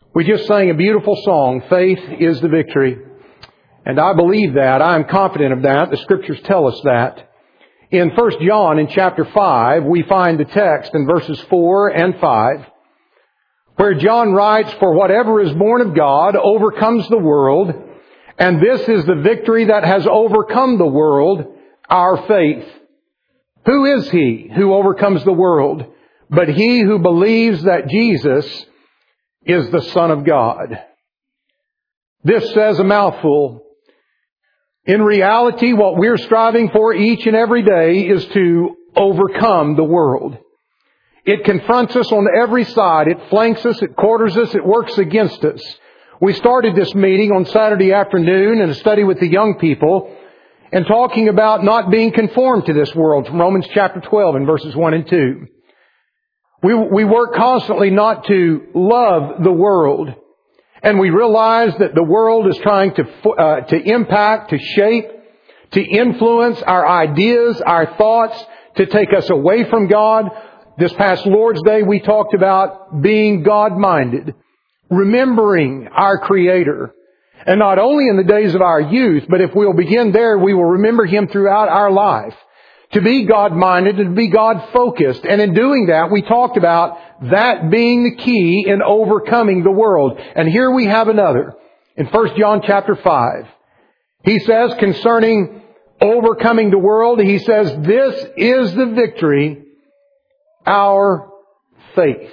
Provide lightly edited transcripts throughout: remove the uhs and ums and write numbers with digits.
We just sang a beautiful song, Faith is the Victory. And I believe that. I am confident of that. The Scriptures tell us that. In 1 John in chapter 5, we find the text in verses 4 and 5, where John writes, "For whatever is born of God overcomes the world, and this is the victory that has overcome the world, our faith." Who is he who overcomes the world but he who believes that Jesus is the Son of God? This says a mouthful. In reality, what we're striving for each and every day is to overcome the world. It confronts us on every side. It flanks us, it quarters us, it works against us. We started this meeting on Saturday afternoon in a study with the young people and talking about not being conformed to this world from Romans chapter 12 and verses 1 and 2. We work constantly not to love the world. And we realize that the world is trying to impact, to shape, to influence our ideas, our thoughts, to take us away from God. This past Lord's Day we talked about being God-minded, remembering our Creator. And not only in the days of our youth, but if we'll begin there, we will remember Him throughout our life. To be God-minded and to be God-focused. And in doing that, we talked about that being the key in overcoming the world. And here we have another. In 1 John chapter 5, he says concerning overcoming the world, he says, "This is the victory, our faith."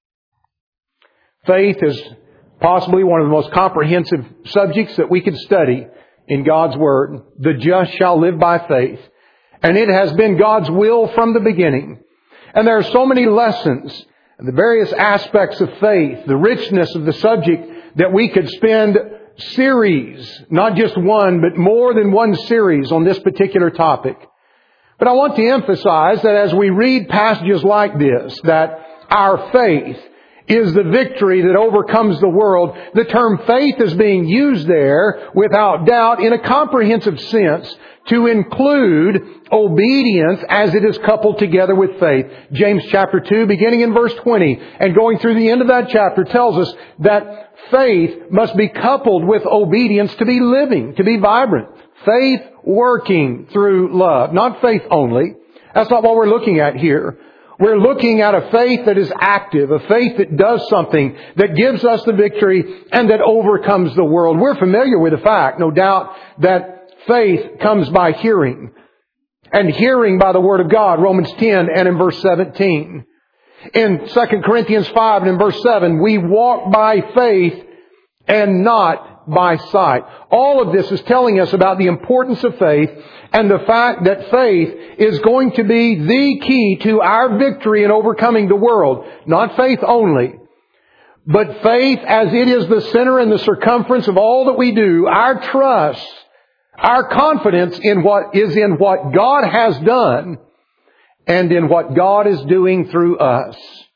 Faith is possibly one of the most comprehensive subjects that we could study in God's Word. The just shall live by faith. And it has been God's will from the beginning. And there are so many lessons and the various aspects of faith, the richness of the subject, that we could spend series, not just one, but more than one series on this particular topic. But I want to emphasize that as we read passages like this, that our faith is the victory that overcomes the world. The term faith is being used there, without doubt, in a comprehensive sense, to include obedience as it is coupled together with faith. James chapter 2, beginning in verse 20, and going through the end of that chapter, tells us that faith must be coupled with obedience to be living, to be vibrant. Faith working through love. Not faith only. That's not what we're looking at here. We're looking at a faith that is active, a faith that does something, that gives us the victory, and that overcomes the world. We're familiar with the fact, no doubt, that faith comes by hearing, and hearing by the Word of God, Romans 10 and in verse 17. In 2 Corinthians 5 and in verse 7, we walk by faith and not by sight. All of this is telling us about the importance of faith and the fact that faith is going to be the key to our victory in overcoming the world. Not faith only, but faith as it is the center and the circumference of all that we do. Our trust, our confidence in what God has done and in what God is doing through us.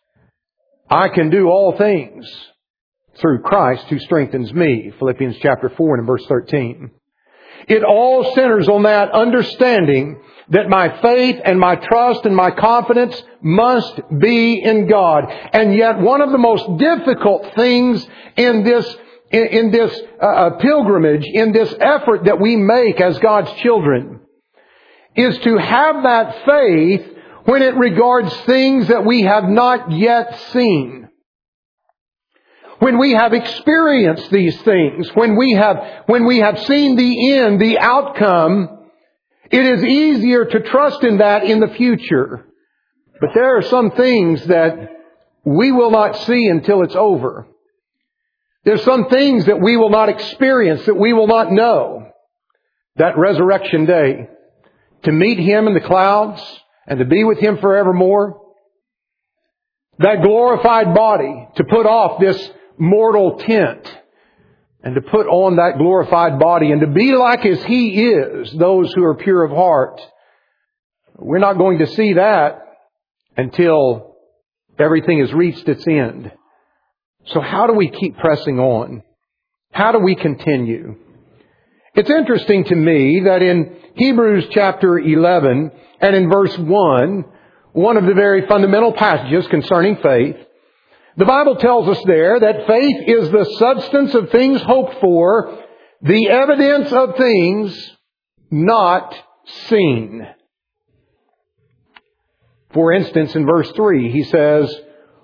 I can do all things through Christ who strengthens me. Philippians chapter 4 and verse 13. It all centers on that understanding that my faith and my trust and my confidence must be in God. And yet one of the most difficult things in this pilgrimage, in this effort that we make as God's children, is to have that faith when it regards things that we have not yet seen. When we have experienced these things, when we have seen the end, the outcome, it is easier to trust in that in the future. But there are some things that we will not see until it's over. There's some things that we will not experience, that we will not know. That resurrection day, to meet Him in the clouds and to be with Him forevermore. That glorified body, to put off this mortal tent and to put on that glorified body and to be like as He is, those who are pure of heart. We're not going to see that until everything has reached its end. So how do we keep pressing on? How do we continue? It's interesting to me that in Hebrews chapter 11 and in verse 1, one of the very fundamental passages concerning faith, The Bible tells us there that faith is the substance of things hoped for, the evidence of things not seen. For instance, in verse 3, he says,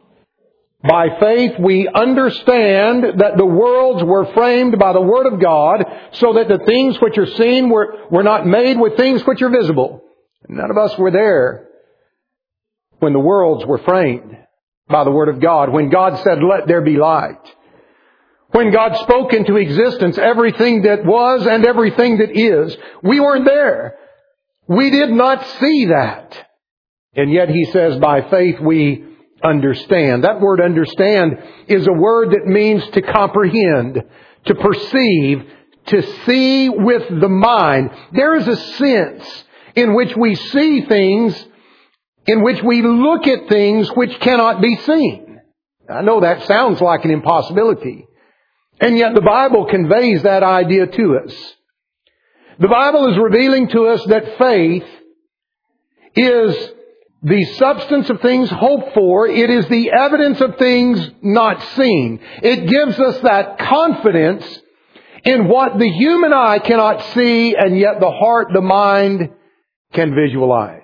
by faith we understand that the worlds were framed by the Word of God, so that the things which are seen were not made with things which are visible. None of us were there when the worlds were framed by the Word of God. When God said, let there be light. When God spoke into existence everything that was and everything that is. We weren't there. We did not see that. And yet He says, by faith we understand. That word understand is a word that means to comprehend, to perceive, to see with the mind. There is a sense in which we see things, in which we look at things which cannot be seen. I know that sounds like an impossibility. And yet the Bible conveys that idea to us. The Bible is revealing to us that faith is the substance of things hoped for. It is the evidence of things not seen. It gives us that confidence in what the human eye cannot see, and yet the heart, the mind can visualize.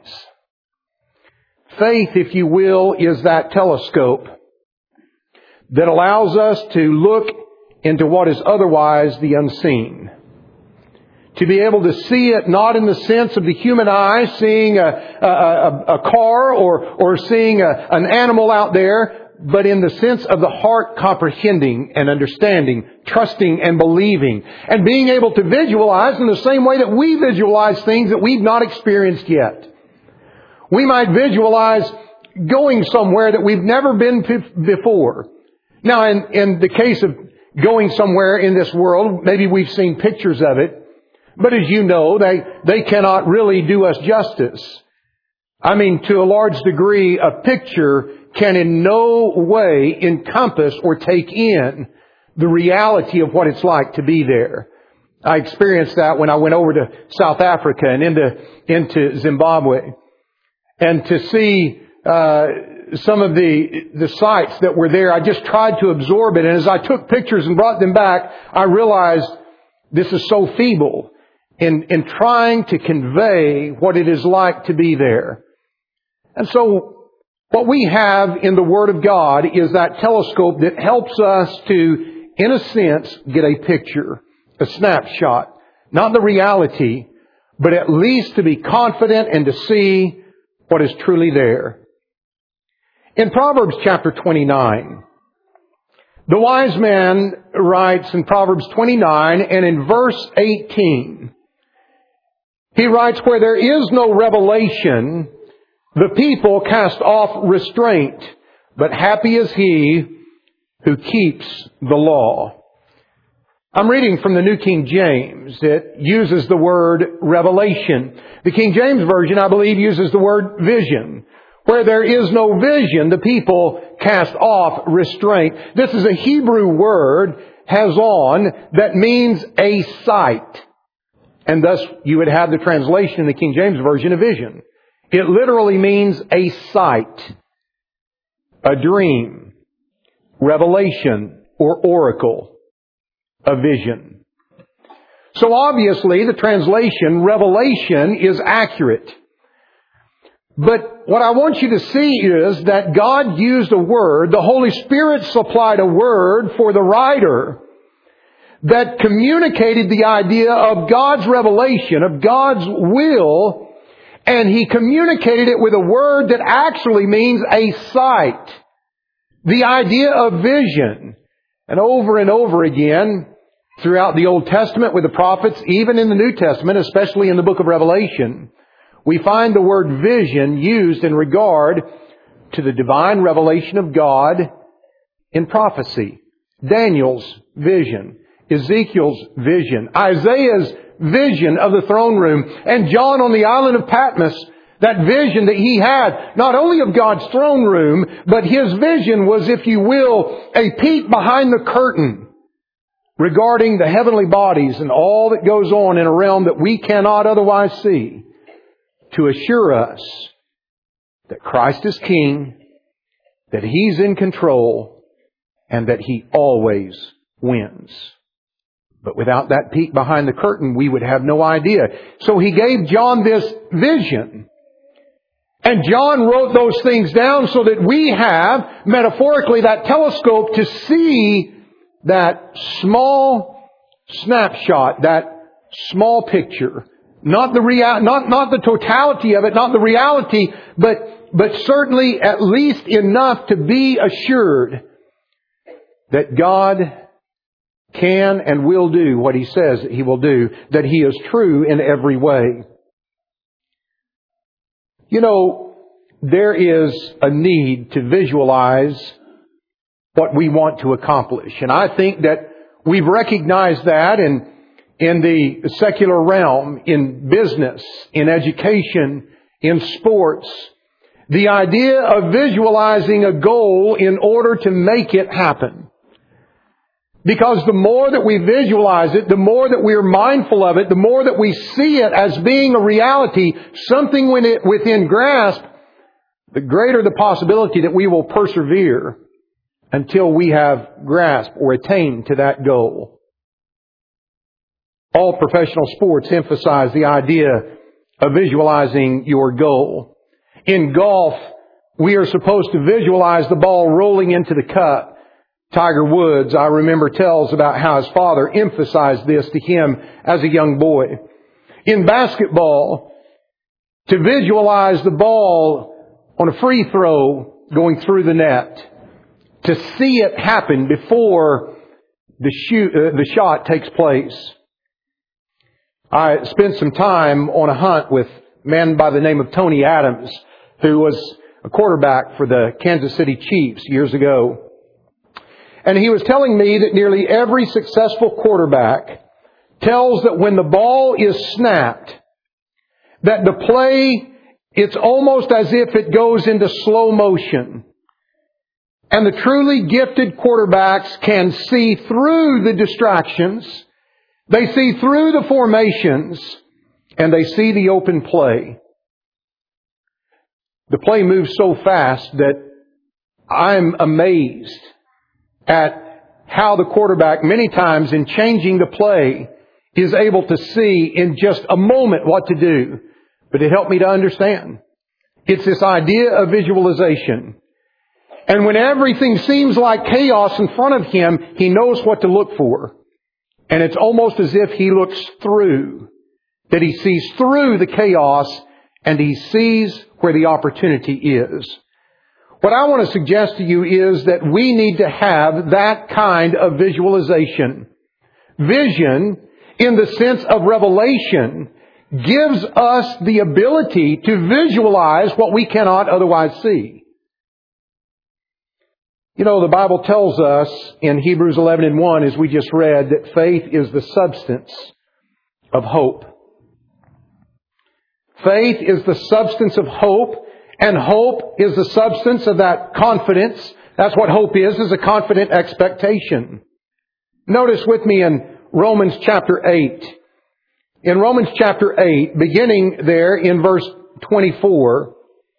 Faith, if you will, is that telescope that allows us to look into what is otherwise the unseen. To be able to see it not in the sense of the human eye, seeing a car or seeing an animal out there, but in the sense of the heart comprehending and understanding, trusting and believing, and being able to visualize in the same way that we visualize things that we've not experienced yet. We might visualize going somewhere that we've never been to before. Now, in the case of going somewhere in this world, maybe we've seen pictures of it. But as you know, they cannot really do us justice. I mean, to a large degree, a picture can in no way encompass or take in the reality of what it's like to be there. I experienced that when I went over to South Africa and into Zimbabwe. And to see some of the sights that were there, I just tried to absorb it. And as I took pictures and brought them back, I realized this is so feeble in trying to convey what it is like to be there. And so what we have in the Word of God is that telescope that helps us to, in a sense, get a picture, a snapshot. Not the reality, but at least to be confident and to see what is truly there. In Proverbs chapter 29, the wise man writes in Proverbs 29 and in verse 18, he writes, where there is no revelation, the people cast off restraint, but happy is he who keeps the law. I'm reading from the New King James. It uses the word revelation. The King James Version, I believe, uses the word vision. Where there is no vision, the people cast off restraint. This is a Hebrew word, hazon, that means a sight. And thus you would have the translation in the King James Version, a vision. It literally means a sight, a dream, revelation, or oracle, a vision. So obviously the translation, revelation, is accurate. But what I want you to see is that God used a word, the Holy Spirit supplied a word for the writer that communicated the idea of God's revelation, of God's will, and He communicated it with a word that actually means a sight. The idea of vision. And over again, throughout the Old Testament with the prophets, even in the New Testament, especially in the book of Revelation, we find the word vision used in regard to the divine revelation of God in prophecy. Daniel's vision, Ezekiel's vision, Isaiah's vision of the throne room, and John on the island of Patmos, that vision that he had, not only of God's throne room, but his vision was, if you will, a peek behind the curtain regarding the heavenly bodies and all that goes on in a realm that we cannot otherwise see, to assure us that Christ is King, that He's in control, and that He always wins. But without that peek behind the curtain, we would have no idea. So He gave John this vision. And John wrote those things down so that we have, metaphorically, that telescope to see that small snapshot, that small picture. Not the totality of it, not the reality, but certainly at least enough to be assured that God can and will do what He says that He will do, that He is true in every way. You know, there is a need to visualize what we want to accomplish. And I think that we've recognized that in the secular realm, in business, in education, in sports. The idea of visualizing a goal in order to make it happen. Because the more that we visualize it, the more that we're mindful of it, the more that we see it as being a reality, something within grasp, the greater the possibility that we will persevere until we have grasped or attained to that goal. All professional sports emphasize the idea of visualizing your goal. In golf, we are supposed to visualize the ball rolling into the cup. Tiger Woods, I remember, tells about how his father emphasized this to him as a young boy. In basketball, to visualize the ball on a free throw going through the net, to see it happen before the shot takes place. I spent some time on a hunt with a man by the name of Tony Adams, who was a quarterback for the Kansas City Chiefs years ago. And he was telling me that nearly every successful quarterback tells that when the ball is snapped, that the play, it's almost as if it goes into slow motion. And the truly gifted quarterbacks can see through the distractions, they see through the formations, and they see the open play. The play moves so fast that I'm amazed at how the quarterback, many times in changing the play, is able to see in just a moment what to do. But it helped me to understand. It's this idea of visualization. And when everything seems like chaos in front of him, he knows what to look for. And it's almost as if he looks through, that he sees through the chaos and he sees where the opportunity is. What I want to suggest to you is that we need to have that kind of visualization. Vision, in the sense of revelation, gives us the ability to visualize what we cannot otherwise see. You know, the Bible tells us in Hebrews 11:1, as we just read, that faith is the substance of hope. Faith is the substance of hope. And hope is the substance of that confidence. That's what hope is a confident expectation. Notice with me in Romans chapter 8. In Romans chapter 8, beginning there in verse 24,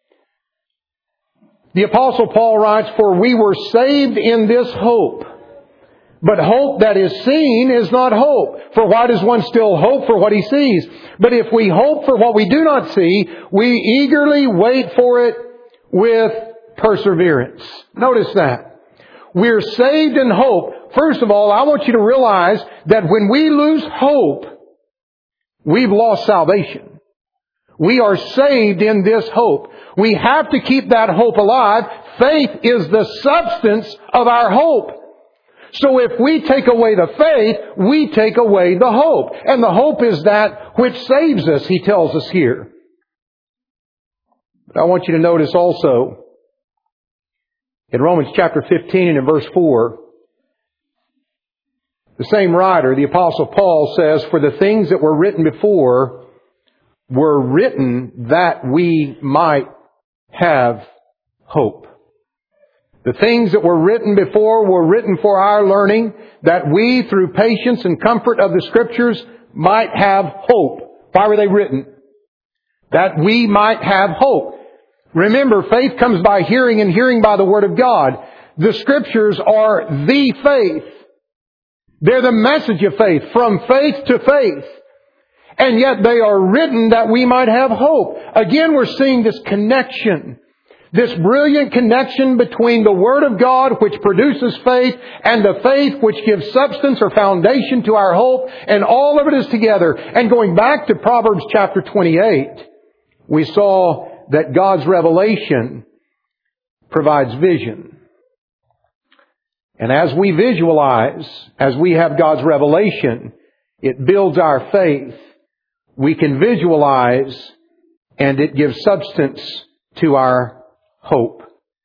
the Apostle Paul writes, "For we were saved in this hope. But hope that is seen is not hope. For why does one still hope for what he sees? But if we hope for what we do not see, we eagerly wait for it with perseverance." Notice that. We're saved in hope. First of all, I want you to realize that when we lose hope, we've lost salvation. We are saved in this hope. We have to keep that hope alive. Faith is the substance of our hope. So if we take away the faith, we take away the hope. And the hope is that which saves us, he tells us here. But I want you to notice also, in Romans chapter 15 and in verse 4, the same writer, the Apostle Paul, says, "For the things that were written before were written that we might have hope." The things that were written before were written for our learning, that we, through patience and comfort of the Scriptures, might have hope. Why were they written? That we might have hope. Remember, faith comes by hearing and hearing by the Word of God. The Scriptures are the faith. They're the message of faith, from faith to faith. And yet they are written that we might have hope. Again, we're seeing this connection. This brilliant connection between the Word of God, which produces faith, and the faith which gives substance or foundation to our hope. And all of it is together. And going back to Proverbs chapter 28, we saw that God's revelation provides vision. And as we visualize, as we have God's revelation, it builds our faith. We can visualize, and it gives substance to our hope.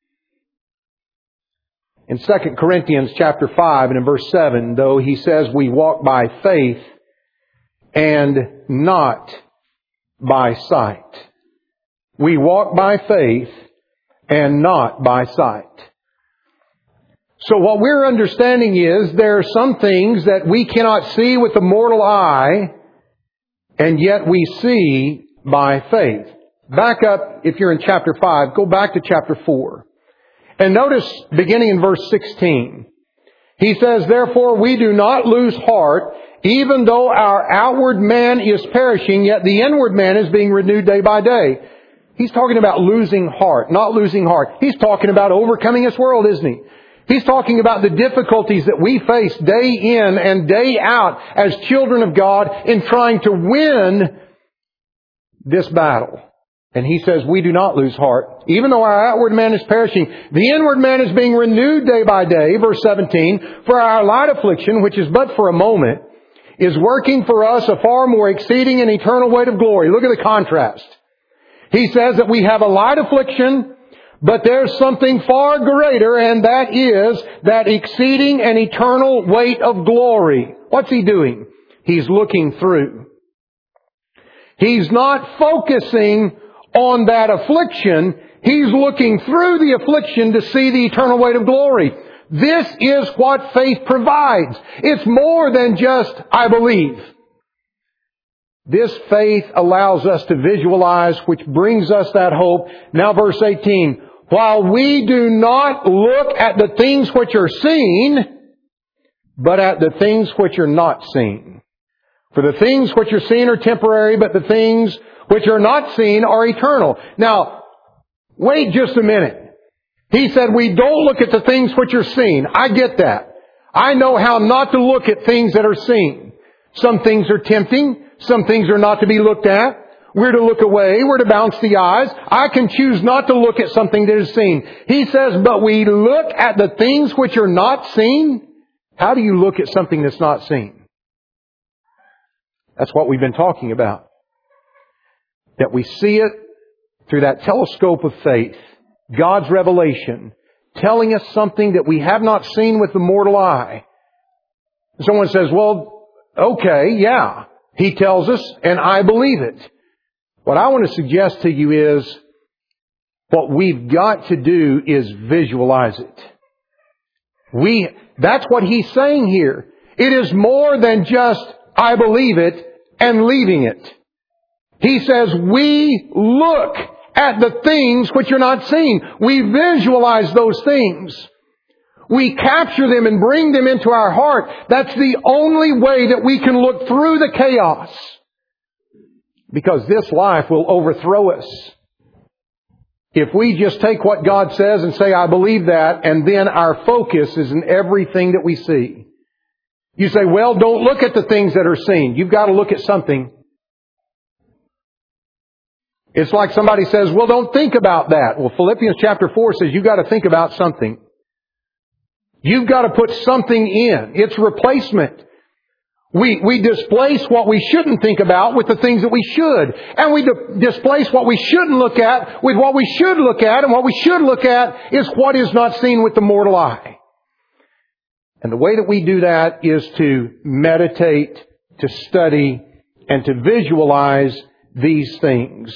In 2 Corinthians chapter 5 and in verse 7, though, he says we walk by faith and not by sight. We walk by faith and not by sight. So what we're understanding is there are some things that we cannot see with the mortal eye, and yet we see by faith. Back up, if you're in chapter 5, go back to chapter 4. And notice, beginning in verse 16, he says, therefore we do not lose heart, even though our outward man is perishing, yet the inward man is being renewed day by day. He's talking about losing heart, not losing heart. He's talking about overcoming this world, isn't he? He's talking about the difficulties that we face day in and day out as children of God in trying to win this battle. And he says we do not lose heart. Even though our outward man is perishing, the inward man is being renewed day by day. Verse 17, for our light affliction, which is but for a moment, is working for us a far more exceeding and eternal weight of glory. Look at the contrast. He says that we have a light affliction, but there's something far greater, and that is that exceeding and eternal weight of glory. What's he doing? He's looking through. He's not focusing on that affliction. He's looking through the affliction to see the eternal weight of glory. This is what faith provides. It's more than just, I believe. This faith allows us to visualize, which brings us that hope. Now verse 18. While we do not look at the things which are seen, but at the things which are not seen. For the things which are seen are temporary, but the things which are not seen are eternal. Now, wait just a minute. He said we don't look at the things which are seen. I get that. I know how not to look at things that are seen. Some things are tempting. Some things are not to be looked at. We're to look away. We're to bounce the eyes. I can choose not to look at something that is seen. He says, but we look at the things which are not seen. How do you look at something that's not seen? That's what we've been talking about. That we see it through that telescope of faith. God's revelation telling us something that we have not seen with the mortal eye. Someone says, well, okay, yeah. He tells us, and I believe it. What I want to suggest to you is, what we've got to do is visualize it. That's what he's saying here. It is more than just, I believe it, and leaving it. He says, we look at the things which are not seen. We visualize those things. We capture them and bring them into our heart. That's the only way that we can look through the chaos. Because this life will overthrow us. If we just take what God says and say, I believe that, and then our focus is in everything that we see. You say, well, don't look at the things that are seen. You've got to look at something. It's like somebody says, well, don't think about that. Well, Philippians chapter 4 says you've got to think about something. You've got to put something in. It's replacement. We displace what we shouldn't think about with the things that we should. And we displace what we shouldn't look at with what we should look at. And what we should look at is what is not seen with the mortal eye. And the way that we do that is to meditate, to study, and to visualize these things.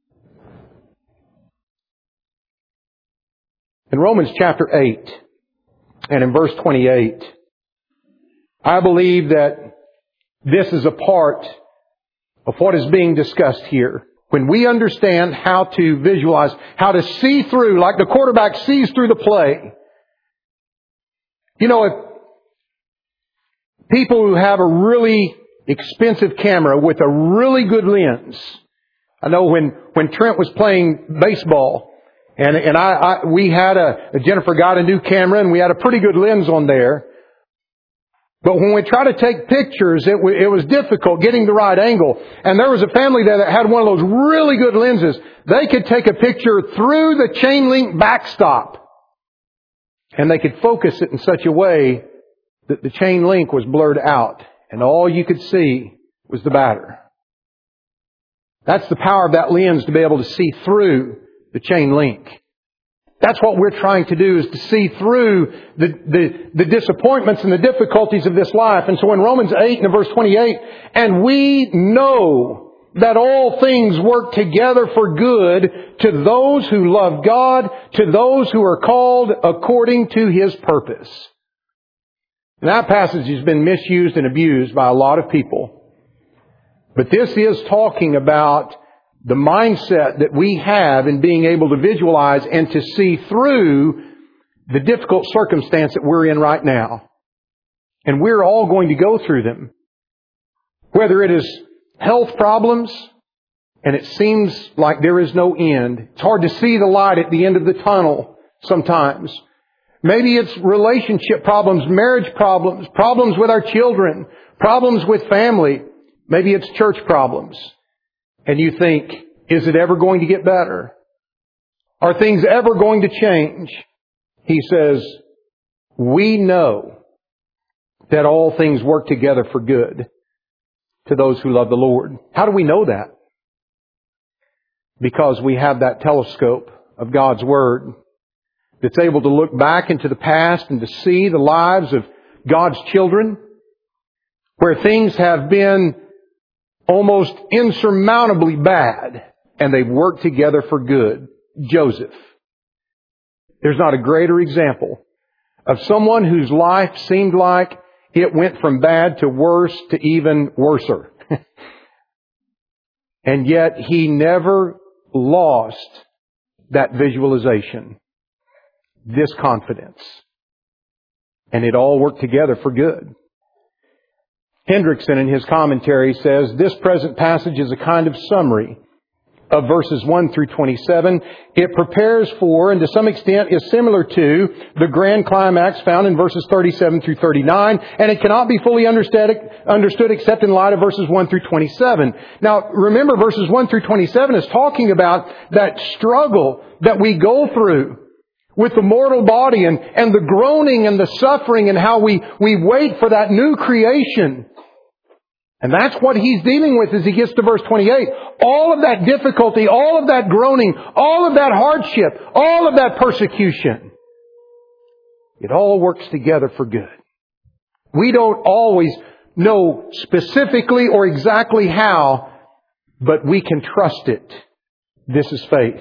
In Romans chapter 8 and in verse 28, I believe that this is a part of what is being discussed here. When we understand how to visualize, how to see through, like the quarterback sees through the play, You know, if people who have a really expensive camera with a really good lens. I know when Trent was playing baseball, and we had Jennifer got a new camera, and we had a pretty good lens on there. But when we tried to take pictures, it was difficult getting the right angle. And there was a family there that had one of those really good lenses. They could take a picture through the chain link backstop, and they could focus it in such a way that the chain link was blurred out, and all you could see was the batter. That's the power of that lens, to be able to see through the chain link. That's what we're trying to do, is to see through the disappointments and the difficulties of this life. And so in Romans 8 and verse 28, and we know that all things work together for good to those who love God, to those who are called according to His purpose. And that passage has been misused and abused by a lot of people. But this is talking about the mindset that we have in being able to visualize and to see through the difficult circumstance that we're in right now. And we're all going to go through them. Whether it is health problems, and it seems like there is no end. It's hard to see the light at the end of the tunnel sometimes. Maybe it's relationship problems, marriage problems, problems with our children, problems with family. Maybe it's church problems. And you think, is it ever going to get better? Are things ever going to change? He says, we know that all things work together for good to those who love the Lord. How do we know that? Because we have that telescope of God's Word that's able to look back into the past and to see the lives of God's children, where things have been almost insurmountably bad, and they've worked together for good. Joseph. There's not a greater example of someone whose life seemed like it went from bad to worse to even worser. And yet he never lost that visualization, this confidence. And it all worked together for good. Hendrickson in his commentary says, this present passage is a kind of summary of verses 1 through 27. It prepares for, and to some extent is similar to, the grand climax found in verses 37 through 39, and it cannot be fully understood except in light of verses 1 through 27. Now, remember, verses 1 through 27 is talking about that struggle that we go through with the mortal body and the groaning and the suffering, and how we wait for that new creation. And that's what he's dealing with as he gets to verse 28. All of that difficulty, all of that groaning, all of that hardship, all of that persecution, it all works together for good. We don't always know specifically or exactly how, but we can trust it. This is faith.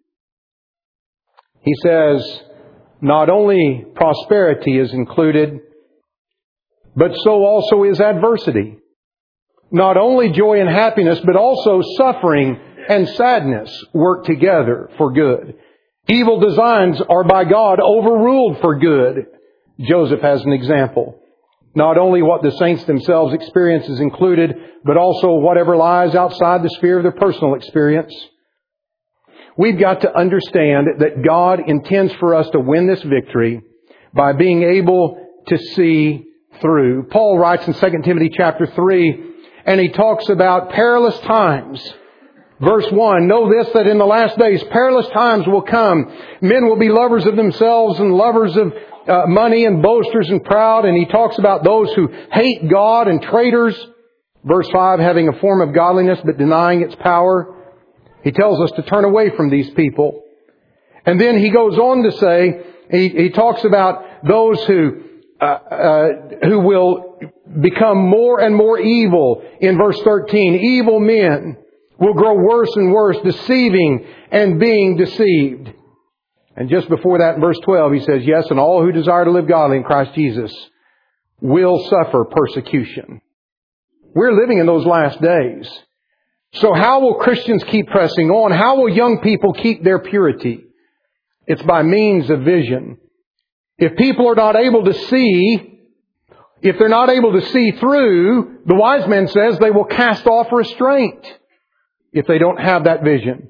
He says, not only prosperity is included, but so also is adversity. Not only joy and happiness, but also suffering and sadness work together for good. Evil designs are by God overruled for good. Joseph has an example. Not only what the saints themselves experience is included, but also whatever lies outside the sphere of their personal experience. We've got to understand that God intends for us to win this victory by being able to see through. Paul writes in 2 Timothy chapter 3, and he talks about perilous times. Verse 1, know this, that in the last days perilous times will come. Men will be lovers of themselves and lovers of money and boasters and proud. And he talks about those who hate God and traitors. Verse 5, having a form of godliness but denying its power. He tells us to turn away from these people. And then he goes on to say, he talks about those who will become more and more evil. In verse 13, evil men will grow worse and worse, deceiving and being deceived. And just before that, in verse 12, he says, yes, and all who desire to live godly in Christ Jesus will suffer persecution. We're living in those last days. So how will Christians keep pressing on? How will young people keep their purity? It's by means of vision. If people are not able to see, if they're not able to see through, the wise man says they will cast off restraint if they don't have that vision.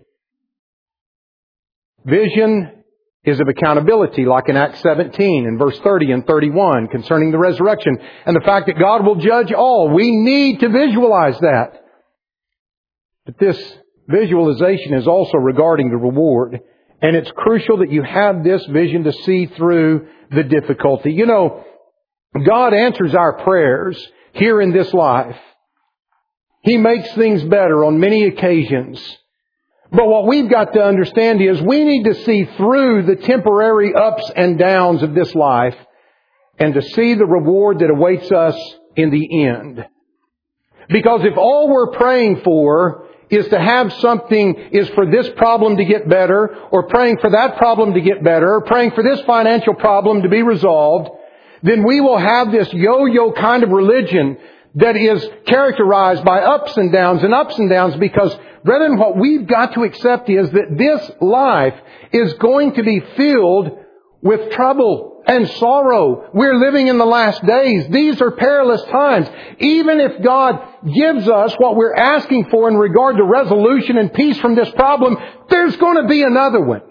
Vision is of accountability, like in Acts 17 and verse 30 and 31 concerning the resurrection and the fact that God will judge all. We need to visualize that. But this visualization is also regarding the reward. And it's crucial that you have this vision to see through the difficulty. You know, God answers our prayers here in this life. He makes things better on many occasions. But what we've got to understand is we need to see through the temporary ups and downs of this life and to see the reward that awaits us in the end. Because if all we're praying for is to have something, is for this problem to get better, or praying for that problem to get better, or praying for this financial problem to be resolved, then we will have this yo-yo kind of religion that is characterized by ups and downs, because brethren, what we've got to accept is that this life is going to be filled with trouble and sorrow. We're living in the last days. These are perilous times. Even if God gives us what we're asking for in regard to resolution and peace from this problem, there's going to be another one.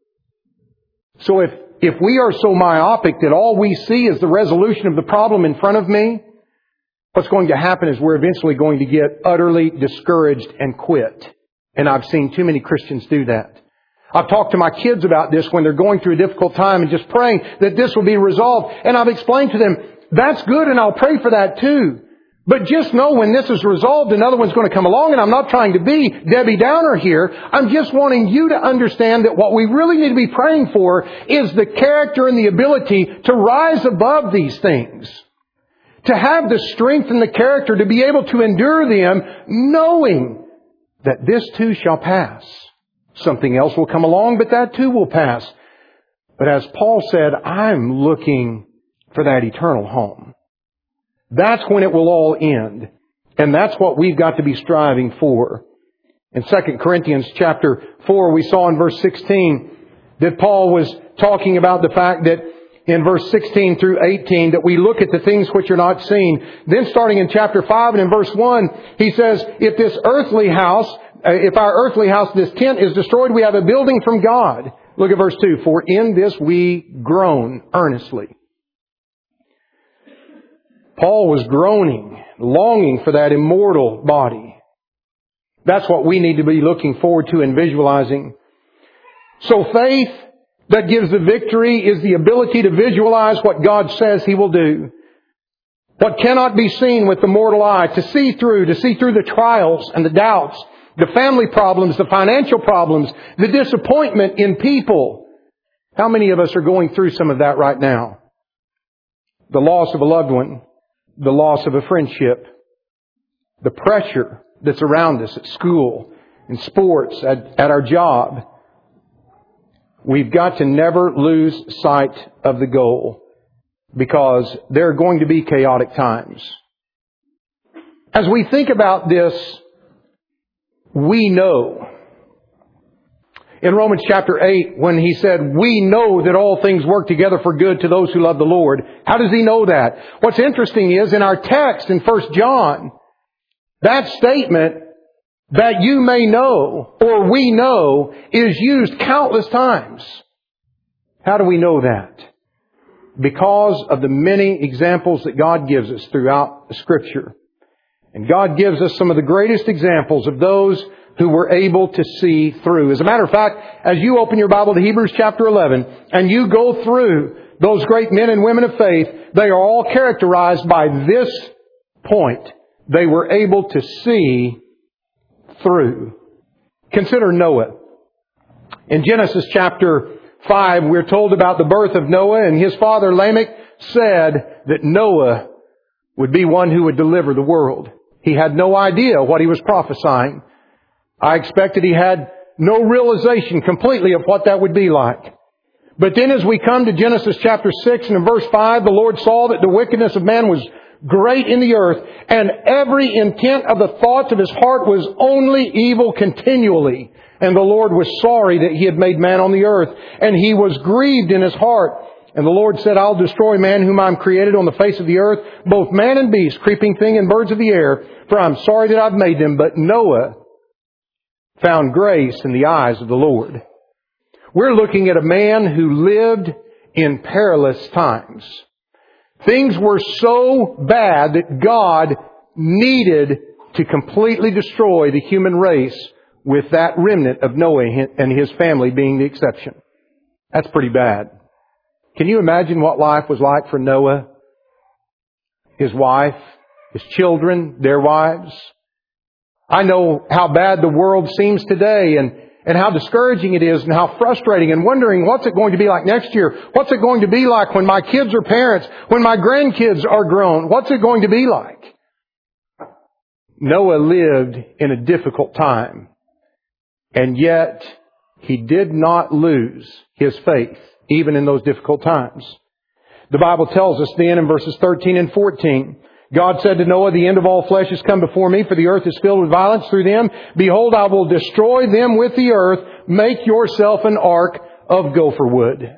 So if we are so myopic that all we see is the resolution of the problem in front of me, what's going to happen is we're eventually going to get utterly discouraged and quit. And I've seen too many Christians do that. I've talked to my kids about this when they're going through a difficult time and just praying that this will be resolved. And I've explained to them, that's good and I'll pray for that too. But just know when this is resolved, another one's going to come along, and I'm not trying to be Debbie Downer here. I'm just wanting you to understand that what we really need to be praying for is the character and the ability to rise above these things. To have the strength and the character to be able to endure them, knowing that this too shall pass. Something else will come along, but that too will pass. But as Paul said, I'm looking for that eternal home. That's when it will all end. And that's what we've got to be striving for. In 2 Corinthians chapter 4, we saw in verse 16 that Paul was talking about the fact that in verse 16 through 18, that we look at the things which are not seen. Then starting in chapter 5 and in verse 1, he says, if our earthly house, this tent is destroyed, we have a building from God. Look at verse 2. For in this we groan earnestly. Paul was groaning, longing for that immortal body. That's what we need to be looking forward to and visualizing. So faith that gives the victory is the ability to visualize what God says He will do. What cannot be seen with the mortal eye, to see through the trials and the doubts, the family problems, the financial problems, the disappointment in people. How many of us are going through some of that right now? The loss of a loved one, the loss of a friendship, the pressure that's around us at school, in sports, at our job. We've got to never lose sight of the goal, because there are going to be chaotic times. As we think about this, we know. In Romans chapter 8, when he said, we know that all things work together for good to those who love the Lord. How does he know that? What's interesting is in our text in 1 John, that statement, that you may know, or we know, is used countless times. How do we know that? Because of the many examples that God gives us throughout the Scripture. And God gives us some of the greatest examples of those who were able to see through. As a matter of fact, as you open your Bible to Hebrews chapter 11, and you go through those great men and women of faith, they are all characterized by this point. They were able to see through. Consider Noah. In Genesis chapter 5, we're told about the birth of Noah, and his father Lamech said that Noah would be one who would deliver the world. He had no idea what he was prophesying. I expected he had no realization completely of what that would be like. But then as we come to Genesis chapter 6 and in verse 5, the Lord saw that the wickedness of man was great in the earth, and every intent of the thoughts of his heart was only evil continually. And the Lord was sorry that He had made man on the earth, and He was grieved in His heart. And the Lord said, I'll destroy man whom I'm created on the face of the earth, both man and beast, creeping thing and birds of the air, for I'm sorry that I've made them. But Noah found grace in the eyes of the Lord. We're looking at a man who lived in perilous times. Things were so bad that God needed to completely destroy the human race, with that remnant of Noah and his family being the exception. That's pretty bad. Can you imagine what life was like for Noah, his wife, his children, their wives? I know how bad the world seems today, and how discouraging it is, and how frustrating, and wondering what's it going to be like next year? What's it going to be like when my kids are parents? When my grandkids are grown? What's it going to be like? Noah lived in a difficult time, and yet he did not lose his faith, even in those difficult times. The Bible tells us then in verses 13 and 14, God said to Noah, the end of all flesh has come before me, for the earth is filled with violence through them. Behold, I will destroy them with the earth. Make yourself an ark of gopher wood.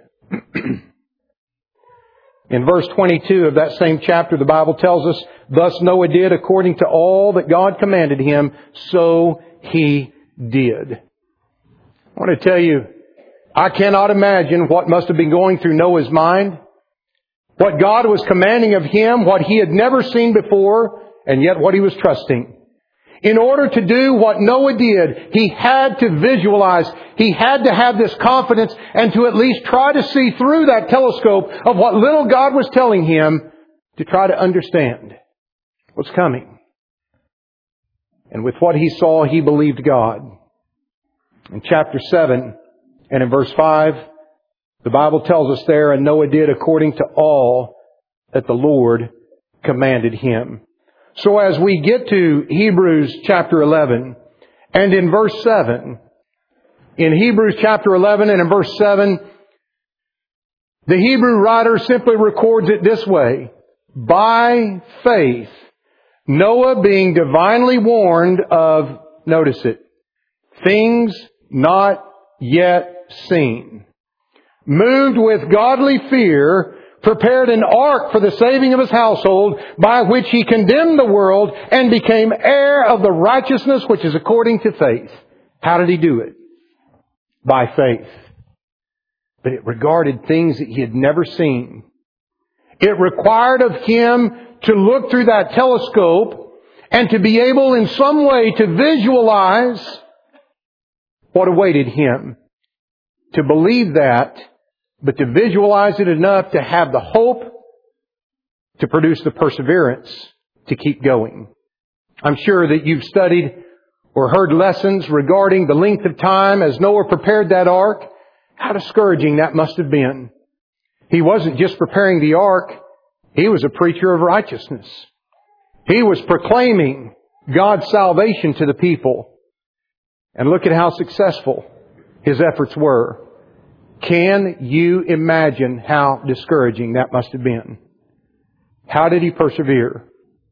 In verse 22 of that same chapter, the Bible tells us, thus Noah did according to all that God commanded him, so he did. I want to tell you, I cannot imagine what must have been going through Noah's mind, what God was commanding of him, what he had never seen before, and yet what he was trusting. In order to do what Noah did, he had to visualize, he had to have this confidence, and to at least try to see through that telescope of what little God was telling him, to try to understand what's coming. And with what he saw, he believed God. In chapter 7 and in verse 5, the Bible tells us there, and Noah did according to all that the Lord commanded him. So as we get to Hebrews chapter 11, and in verse 7, in Hebrews chapter 11 and in verse 7, the Hebrew writer simply records it this way: by faith, Noah being divinely warned of, notice it, things not yet seen, moved with godly fear, prepared an ark for the saving of his household, by which he condemned the world and became heir of the righteousness which is according to faith. How did he do it? By faith. But it regarded things that he had never seen. It required of him to look through that telescope and to be able in some way to visualize what awaited him. To believe that, but to visualize it enough to have the hope to produce the perseverance to keep going. I'm sure that you've studied or heard lessons regarding the length of time as Noah prepared that ark. How discouraging that must have been. He wasn't just preparing the ark. He was a preacher of righteousness. He was proclaiming God's salvation to the people. And look at how successful his efforts were. Can you imagine how discouraging that must have been? How did he persevere?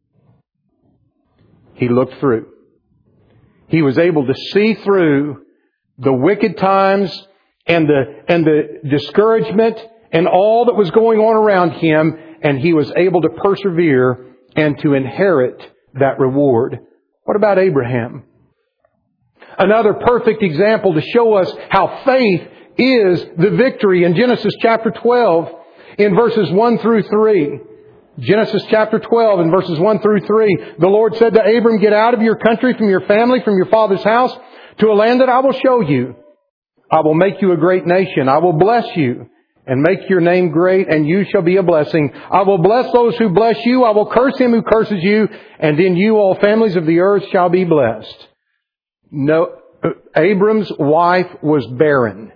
He looked through. He was able to see through the wicked times and the discouragement and all that was going on around him, and he was able to persevere and to inherit that reward. What about Abraham? Another perfect example to show us how faith is the victory. In Genesis chapter 12, in verses 1 through 3. Genesis chapter 12, in verses 1 through 3. The Lord said to Abram, get out of your country, from your family, from your father's house, to a land that I will show you. I will make you a great nation. I will bless you and make your name great, and you shall be a blessing. I will bless those who bless you. I will curse him who curses you, and in you all families of the earth shall be blessed. No, Abram's wife was barren.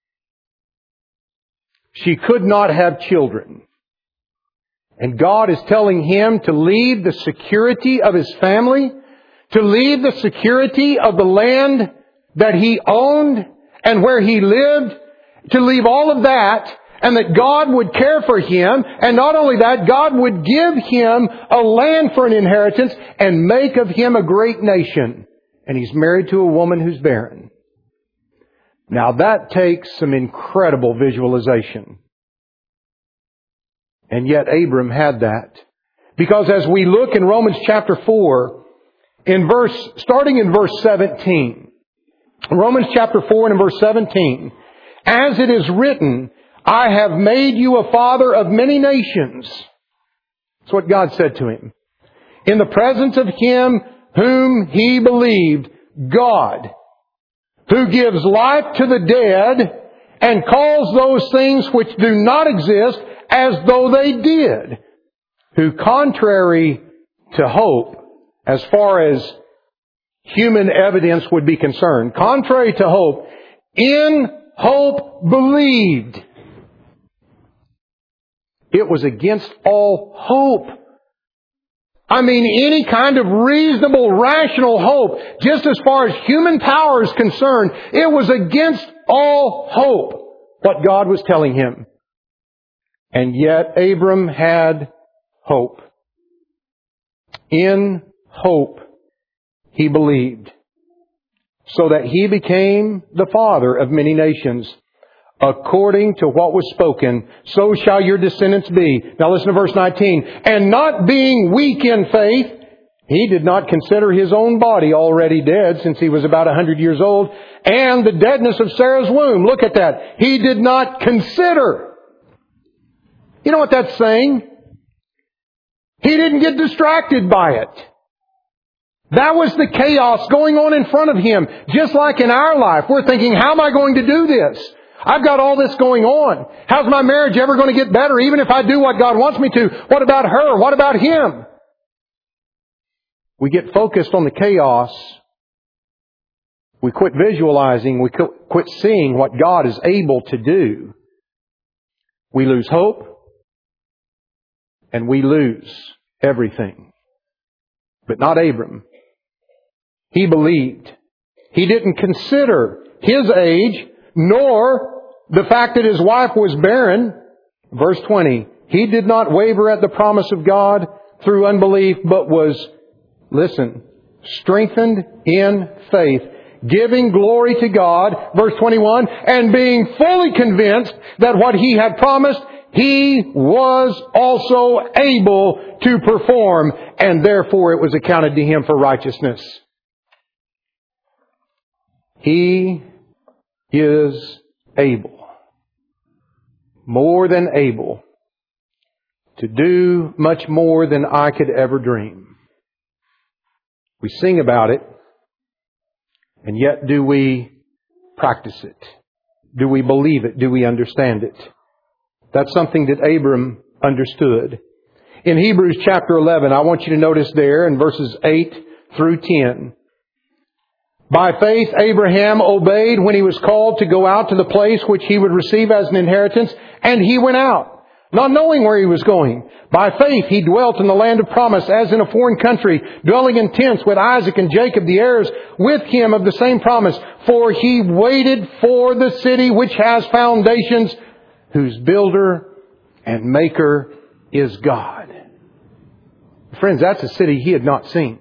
She could not have children. And God is telling him to leave the security of his family, to leave the security of the land that he owned and where he lived, to leave all of that, and that God would care for him. And not only that, God would give him a land for an inheritance and make of him a great nation. And he's married to a woman who's barren. Now that takes some incredible visualization. And yet Abram had that. Because as we look in Romans chapter 4, starting in verse 17, Romans chapter 4 and in verse 17, as it is written, I have made you a father of many nations. That's what God said to him. In the presence of him whom he believed, God, who gives life to the dead and calls those things which do not exist as though they did, who contrary to hope, as far as human evidence would be concerned, contrary to hope, in hope believed. It was against all hope. I mean, any kind of reasonable, rational hope, just as far as human power is concerned, it was against all hope, what God was telling him. And yet Abram had hope. In hope he believed, so that he became the father of many nations. According to what was spoken, so shall your descendants be. Now listen to verse 19. And not being weak in faith, he did not consider his own body already dead, since he was about 100 years old, and the deadness of Sarah's womb. Look at that. He did not consider. You know what that's saying? He didn't get distracted by it. That was the chaos going on in front of him. Just like in our life, we're thinking, how am I going to do this? I've got all this going on. How's my marriage ever going to get better, even if I do what God wants me to? What about her? What about him? We get focused on the chaos. We quit visualizing. We quit seeing what God is able to do. We lose hope. And we lose everything. But not Abram. He believed. He didn't consider his age, nor the fact that his wife was barren. Verse 20, he did not waver at the promise of God through unbelief, but was, listen, strengthened in faith, giving glory to God. Verse 21, and being fully convinced that what he had promised, he was also able to perform, and therefore it was accounted to him for righteousness. He is able, more than able, to do much more than I could ever dream. We sing about it, and yet do we practice it? Do we believe it? Do we understand it? That's something that Abram understood. In Hebrews chapter 11, I want you to notice there in verses 8 through 10, by faith, Abraham obeyed when he was called to go out to the place which he would receive as an inheritance, and he went out, not knowing where he was going. By faith, he dwelt in the land of promise, as in a foreign country, dwelling in tents with Isaac and Jacob, the heirs with him of the same promise. For he waited for the city which has foundations, whose builder and maker is God. Friends, that's a city he had not seen.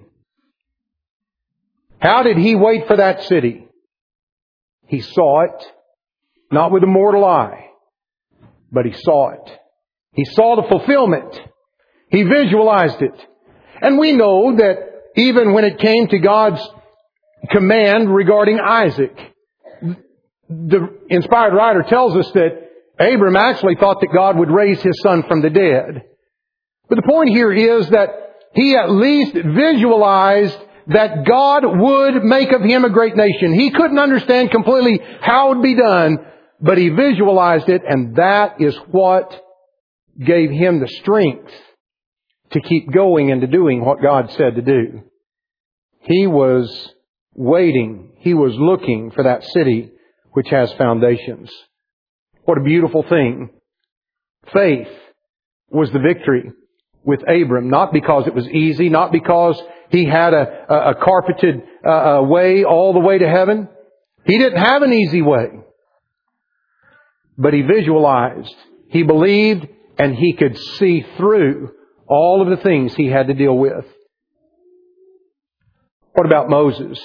How did he wait for that city? He saw it, not with a mortal eye, but he saw it. He saw the fulfillment. He visualized it. And we know that even when it came to God's command regarding Isaac, the inspired writer tells us that Abram actually thought that God would raise his son from the dead. But the point here is that he at least visualized that God would make of him a great nation. He couldn't understand completely how it would be done, but he visualized it, and that is what gave him the strength to keep going and to doing what God said to do. He was waiting. He was looking for that city which has foundations. What a beautiful thing. Faith was the victory with Abram, not because it was easy, not because he had a carpeted way all the way to heaven. He didn't have an easy way. But he visualized, he believed, and he could see through all of the things he had to deal with. What about Moses?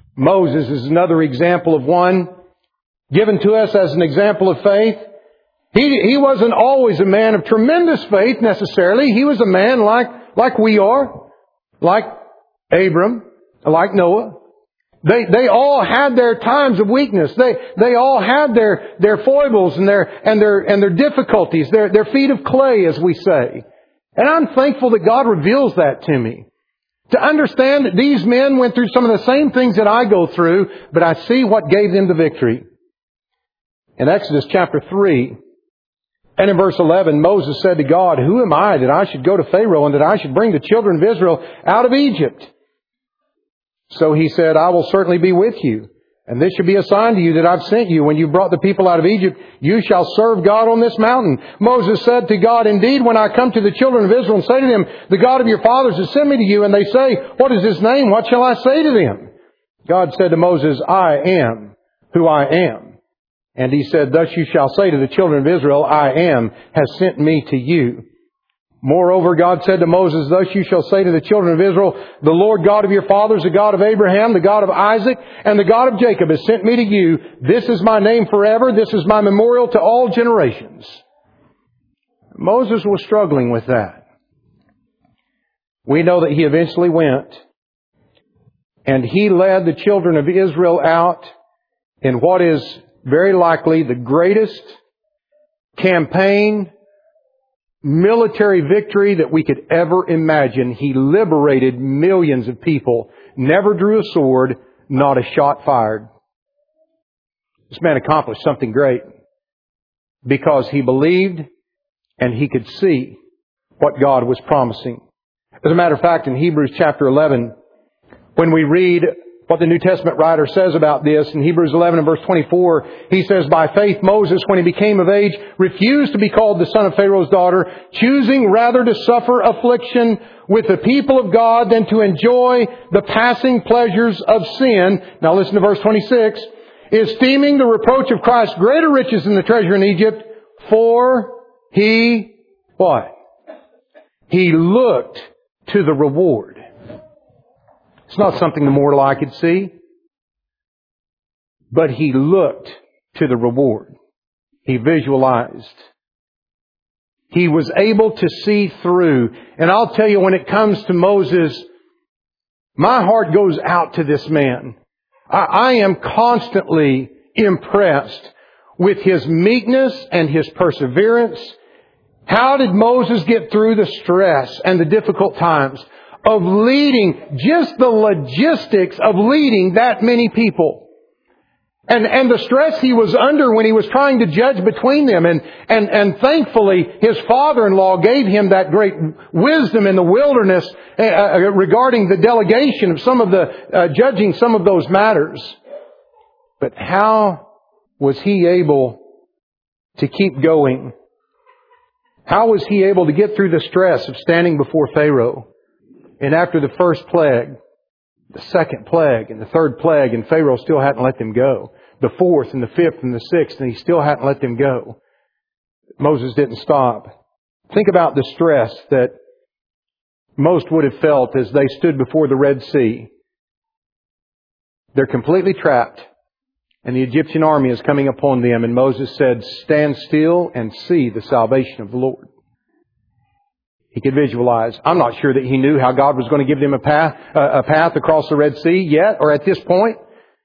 Moses is another example of one given to us as an example of faith. He wasn't always a man of tremendous faith necessarily. He was a man like we are, like Abram, like Noah. They all had their times of weakness. They all had their foibles and their difficulties, their feet of clay, as we say. And I'm thankful that God reveals that to me. To understand that these men went through some of the same things that I go through, but I see what gave them the victory. In Exodus chapter 3, and in verse 11, Moses said to God, "Who am I that I should go to Pharaoh and that I should bring the children of Israel out of Egypt?" So he said, "I will certainly be with you. And this shall be a sign to you that I've sent you. When you brought the people out of Egypt, you shall serve God on this mountain." Moses said to God, "Indeed, when I come to the children of Israel and say to them, 'The God of your fathers has sent me to you,' and they say, 'What is His name?' what shall I say to them?" God said to Moses, "I am who I am." And He said, "Thus you shall say to the children of Israel, 'I am has sent me to you.'" Moreover, God said to Moses, "Thus you shall say to the children of Israel, 'The Lord God of your fathers, the God of Abraham, the God of Isaac, and the God of Jacob has sent me to you. This is my name forever. This is my memorial to all generations.'" Moses was struggling with that. We know that he eventually went, and he led the children of Israel out in what is very likely the greatest campaign, military victory that we could ever imagine. He liberated millions of people, never drew a sword, not a shot fired. This man accomplished something great because he believed and he could see what God was promising. As a matter of fact, in Hebrews chapter 11, when we read what the New Testament writer says about this, in Hebrews 11 and verse 24, he says, "By faith Moses, when he became of age, refused to be called the son of Pharaoh's daughter, choosing rather to suffer affliction with the people of God than to enjoy the passing pleasures of sin." Now listen to verse 26. "Esteeming the reproach of Christ greater riches than the treasure in Egypt, for he," what? "He looked to the reward." It's not something the mortal eye could see. But he looked to the reward. He visualized. He was able to see through. And I'll tell you, when it comes to Moses, my heart goes out to this man. I am constantly impressed with his meekness and his perseverance. How did Moses get through the stress and the difficult times of leading, just the logistics of leading that many people? And the stress he was under when he was trying to judge between them. And thankfully, his father-in-law gave him that great wisdom in the wilderness regarding the delegation of some of the, judging some of those matters. But how was he able to keep going? How was he able to get through the stress of standing before Pharaoh? And after the first plague, the second plague, and the third plague, and Pharaoh still hadn't let them go. The fourth, and the fifth, and the sixth, and he still hadn't let them go. Moses didn't stop. Think about the stress that most would have felt as they stood before the Red Sea. They're completely trapped, and the Egyptian army is coming upon them, and Moses said, "Stand still and see the salvation of the Lord." He could visualize. I'm not sure that he knew how God was going to give them a path across the Red Sea yet, or at this point.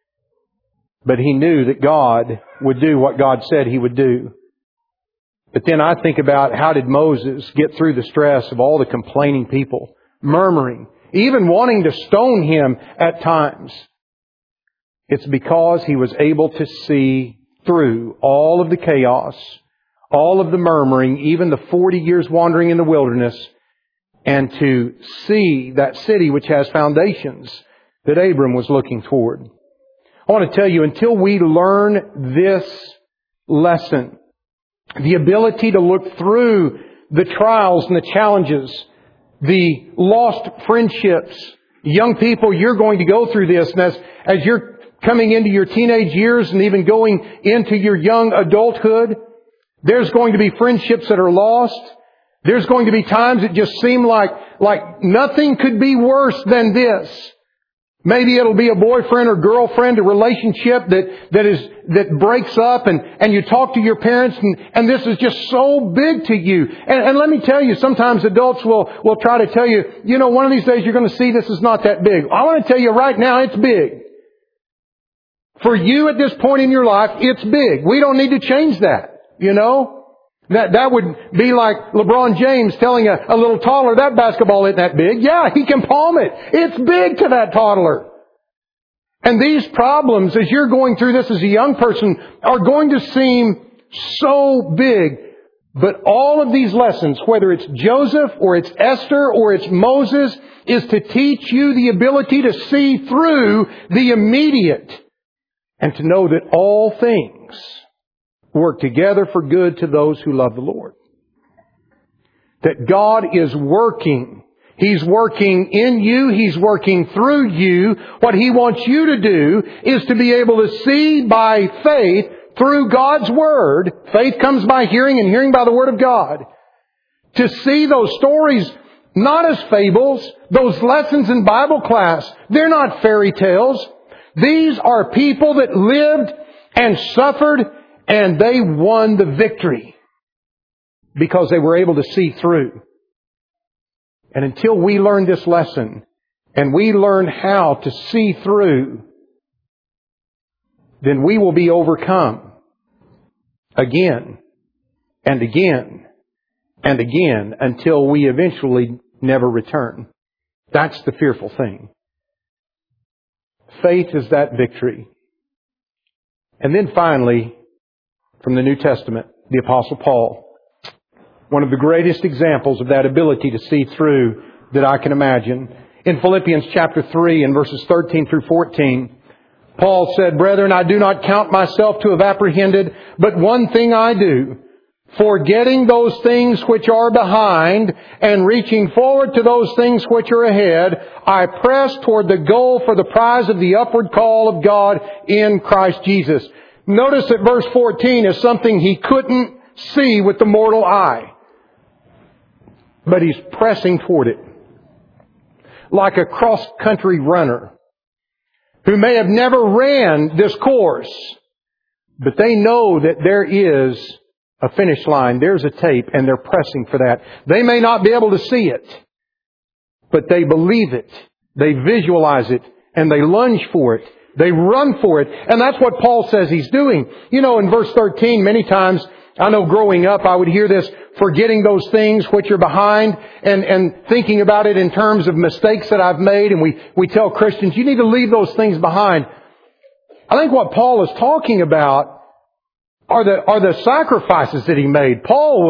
But he knew that God would do what God said He would do. But then I think about, how did Moses get through the stress of all the complaining people, murmuring, even wanting to stone him at times? It's because he was able to see through all of the chaos, all of the murmuring, even the 40 years wandering in the wilderness, and to see that city which has foundations that Abram was looking toward. I want to tell you, until we learn this lesson, the ability to look through the trials and the challenges, the lost friendships, young people, you're going to go through this, and as you're coming into your teenage years and even going into your young adulthood, there's going to be friendships that are lost. There's going to be times that just seem like nothing could be worse than this. Maybe it'll be a boyfriend or girlfriend, a relationship that breaks up and you talk to your parents and this is just so big to you. And let me tell you, sometimes adults will try to tell you, one of these days you're going to see this is not that big. I want to tell you right now, it's big. For you at this point in your life, it's big. We don't need to change that, That would be like LeBron James telling a little toddler, that basketball isn't that big. Yeah, he can palm it. It's big to that toddler. And these problems, as you're going through this as a young person, are going to seem so big. But all of these lessons, whether it's Joseph or it's Esther or it's Moses, is to teach you the ability to see through the immediate and to know that all things work together for good to those who love the Lord. That God is working. He's working in you. He's working through you. What He wants you to do is to be able to see by faith through God's Word. Faith comes by hearing and hearing by the Word of God. To see those stories not as fables, those lessons in Bible class. They're not fairy tales. These are people that lived and suffered and they won the victory because they were able to see through. And until we learn this lesson and we learn how to see through, then we will be overcome again and again and again until we eventually never return. That's the fearful thing. Faith is that victory. And then finally, from the New Testament, the Apostle Paul. One of the greatest examples of that ability to see through that I can imagine. In Philippians chapter 3 and verses 13 through 14, Paul said, "Brethren, I do not count myself to have apprehended, but one thing I do, forgetting those things which are behind and reaching forward to those things which are ahead, I press toward the goal for the prize of the upward call of God in Christ Jesus." Notice that verse 14 is something he couldn't see with the mortal eye. But he's pressing toward it. Like a cross-country runner who may have never ran this course, but they know that there is a finish line, there's a tape, and they're pressing for that. They may not be able to see it, but they believe it. They visualize it, and they lunge for it. They run for it. And that's what Paul says he's doing. In verse 13, many times, I know growing up, I would hear this, forgetting those things which are behind, and thinking about it in terms of mistakes that I've made. And we tell Christians, you need to leave those things behind. I think what Paul is talking about are the sacrifices that he made.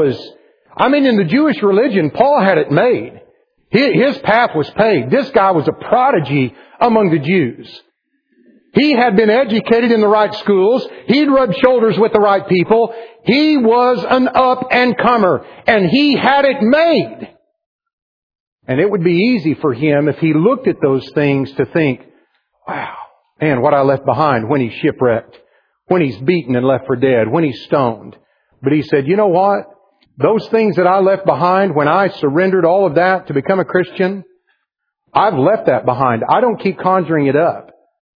In the Jewish religion, Paul had it made. His path was paved. This guy was a prodigy among the Jews. He had been educated in the right schools. He'd rubbed shoulders with the right people. He was an up-and-comer. And he had it made. And it would be easy for him if he looked at those things to think, wow, man, what I left behind when he's shipwrecked, when he's beaten and left for dead, when he's stoned. But he said, you know what? Those things that I left behind when I surrendered all of that to become a Christian, I've left that behind. I don't keep conjuring it up.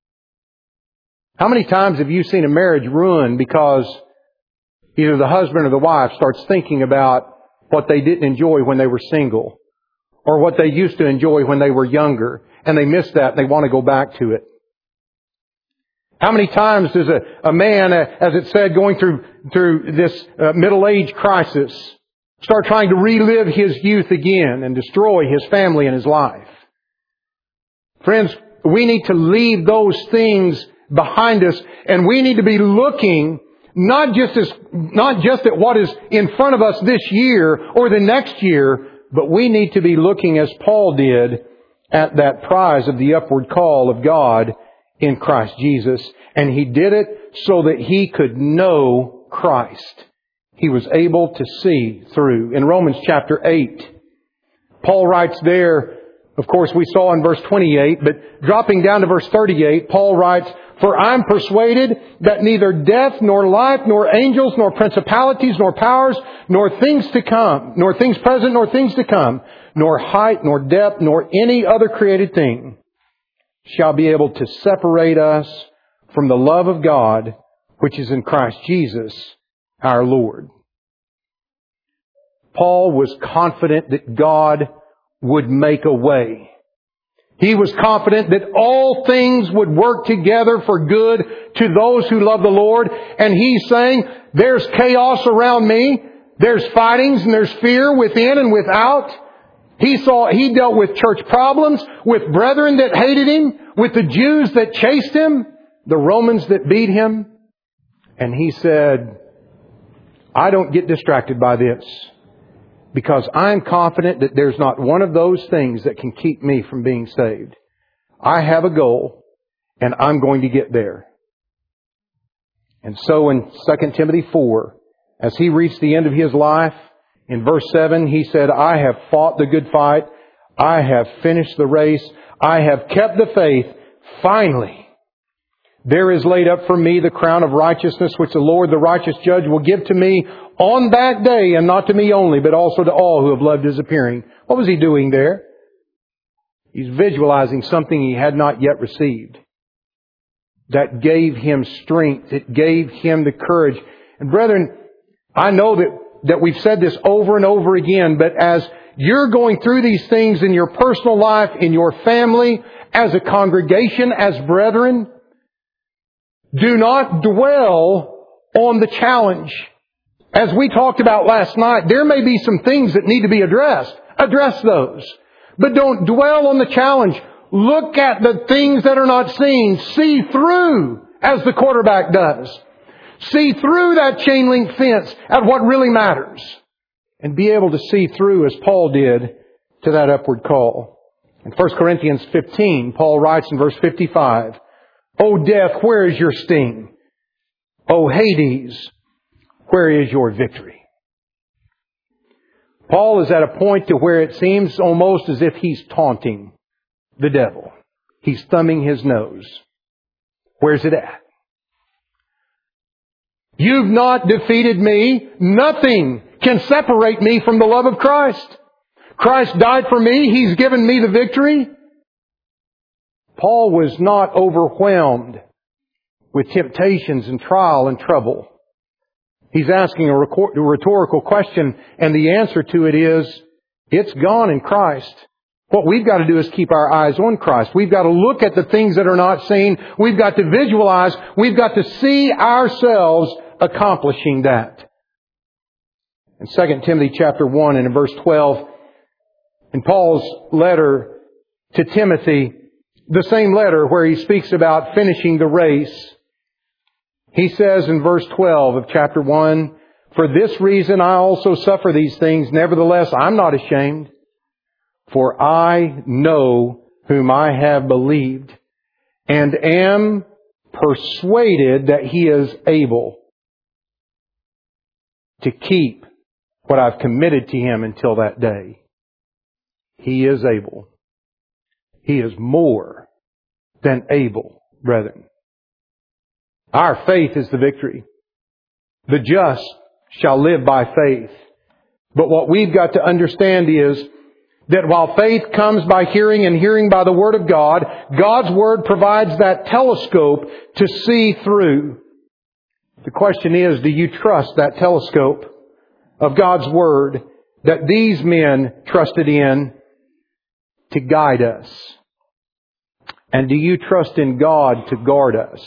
How many times have you seen a marriage ruined because either the husband or the wife starts thinking about what they didn't enjoy when they were single, or what they used to enjoy when they were younger, and they miss that and they want to go back to it? How many times does a man, as it said, going through this middle-age crisis, start trying to relive his youth again and destroy his family and his life? Friends, we need to leave those things behind us, and we need to be looking not just at what is in front of us this year or the next year, but we need to be looking, as Paul did, at that prize of the upward call of God in Christ Jesus. And he did it so that he could know Christ. He was able to see through. In Romans chapter 8, Paul writes there, of course we saw in verse 28, but dropping down to verse 38, Paul writes, "For I'm persuaded that neither death, nor life, nor angels, nor principalities, nor powers, nor things to come, nor things present, nor things to come, nor height, nor depth, nor any other created thing shall be able to separate us from the love of God, which is in Christ Jesus, our Lord. Paul was confident that God would make a way. He was confident that all things would work together for good to those who love the Lord. And he's saying, there's chaos around me. There's fightings and there's fear within and without. He dealt with church problems, with brethren that hated him, with the Jews that chased him, the Romans that beat him. And he said, I don't get distracted by this, because I'm confident that there's not one of those things that can keep me from being saved. I have a goal, and I'm going to get there. And so in 2 Timothy 4, as he reached the end of his life, in verse 7, he said, I have fought the good fight. I have finished the race. I have kept the faith. Finally, there is laid up for me the crown of righteousness, which the Lord, the righteous judge, will give to me on that day, and not to me only, but also to all who have loved His appearing. What was he doing there? He's visualizing something he had not yet received. That gave him strength. It gave him the courage. And brethren, I know that we've said this over and over again, but as you're going through these things in your personal life, in your family, as a congregation, as brethren, do not dwell on the challenge. As we talked about last night, there may be some things that need to be addressed. Address those. But don't dwell on the challenge. Look at the things that are not seen. See through, as the quarterback does. See through that chain link fence at what really matters. And be able to see through, as Paul did, to that upward call. In 1 Corinthians 15, Paul writes in verse 55, O death, where is your sting? O Hades, where is your victory? Paul is at a point to where it seems almost as if he's taunting the devil. He's thumbing his nose. Where's it at? You've not defeated me. Nothing can separate me from the love of Christ. Christ died for me. He's given me the victory. Paul was not overwhelmed with temptations and trial and trouble. He's asking a rhetorical question, and the answer to it is, it's gone in Christ. What we've got to do is keep our eyes on Christ. We've got to look at the things that are not seen. We've got to visualize. We've got to see ourselves accomplishing that. In 2 Timothy chapter 1 and in verse 12, in Paul's letter to Timothy, the same letter where he speaks about finishing the race, he says in verse 12 of chapter 1, For this reason I also suffer these things. Nevertheless, I'm not ashamed, for I know whom I have believed, and am persuaded that He is able to keep what I've committed to Him until that day. He is able. He is more than able, brethren. Our faith is the victory. The just shall live by faith. But what we've got to understand is that while faith comes by hearing and hearing by the Word of God, God's Word provides that telescope to see through. The question is, do you trust that telescope of God's Word that these men trusted in to guide us? And do you trust in God to guard us?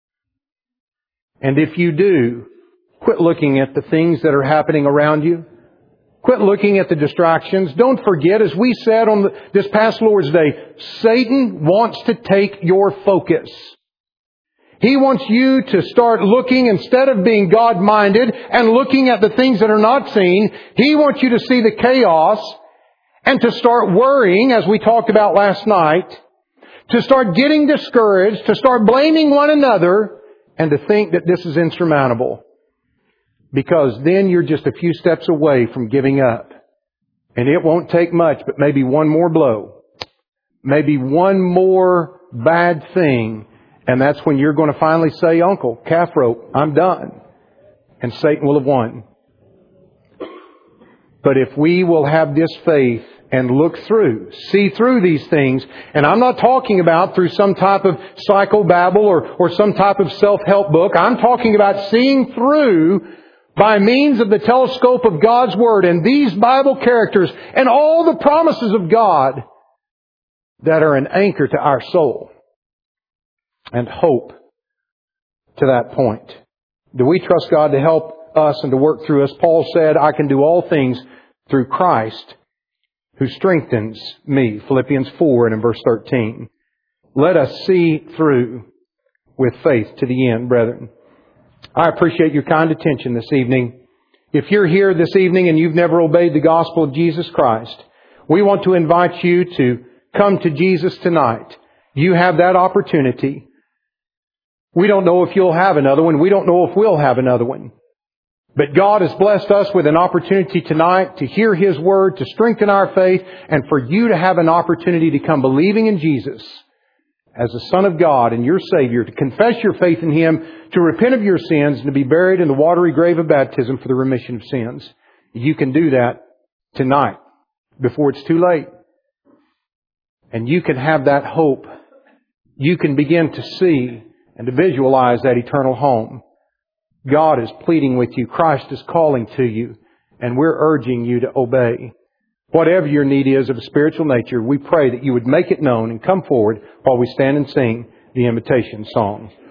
And if you do, quit looking at the things that are happening around you. Quit looking at the distractions. Don't forget, as we said on this past Lord's Day, Satan wants to take your focus. He wants you to start looking, instead of being God-minded and looking at the things that are not seen, he wants you to see the chaos and to start worrying, as we talked about last night, to start getting discouraged, to start blaming one another, and to think that this is insurmountable. Because then you're just a few steps away from giving up. And it won't take much, but maybe one more blow. Maybe one more bad thing. And that's when you're going to finally say, Uncle, calf rope, I'm done. And Satan will have won. But if we will have this faith and look through, see through these things. And I'm not talking about through some type of psychobabble or some type of self-help book. I'm talking about seeing through by means of the telescope of God's Word and these Bible characters and all the promises of God that are an anchor to our soul and hope to that point. Do we trust God to help us and to work through us? Paul said, I can do all things through Christ who strengthens me. Philippians 4 and in verse 13. Let us see through with faith to the end, brethren. I appreciate your kind attention this evening. If you're here this evening and you've never obeyed the gospel of Jesus Christ, we want to invite you to come to Jesus tonight. You have that opportunity. We don't know if you'll have another one. We don't know if we'll have another one. But God has blessed us with an opportunity tonight to hear His Word, to strengthen our faith, and for you to have an opportunity to come believing in Jesus as the Son of God and your Savior, to confess your faith in Him, to repent of your sins, and to be buried in the watery grave of baptism for the remission of sins. You can do that tonight before it's too late. And you can have that hope. You can begin to see and to visualize that eternal home. God is pleading with you. Christ is calling to you. And we're urging you to obey. Whatever your need is of a spiritual nature, we pray that you would make it known and come forward while we stand and sing the invitation song.